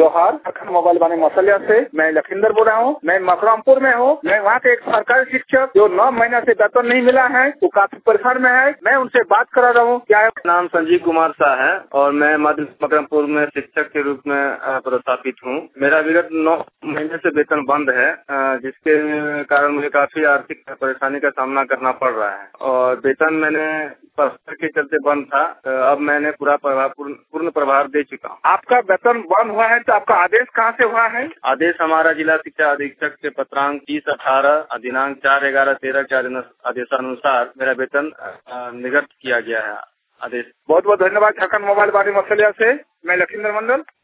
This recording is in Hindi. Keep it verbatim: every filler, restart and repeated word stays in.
जोहार। झारखंड मोबाइल वाणी मसलिया से मैं लखिंदर बोल रहा हूँ। मैं मकरमपुर में हूँ। मैं वहाँ के एक सरकारी शिक्षक जो नौ महीने से वेतन नहीं मिला है, वो काफी परेशान में है। मैं उनसे बात करा रहा हूँ। क्या नाम संजीव कुमार शाह है और मैं मध्य मकरमपुर में शिक्षक के रूप में प्रस्थापित हूँ। मेरा विगत नौ महीने से वेतन बंद है, जिसके कारण मुझे काफी आर्थिक परेशानी का सामना करना पड़ रहा है और वेतन मैंने परीक्षा के चलते बंद था। अब मैंने पूरा प्रभाव पूर्ण प्रभार दे चुका हूँ। आपका वेतन बंद हुआ है तो आपका आदेश कहाँ से हुआ है? आदेश हमारा जिला शिक्षा अधीक्षक के पत्रांक तीस अठारह दिनांक चार ग्यारह तेरह के आदेशानुसार मेरा वेतन निगत किया गया है। आदेश। बहुत बहुत धन्यवाद। झारखंड मोबाइल वाणी मसलिया से मैं लखिंदर मंडल।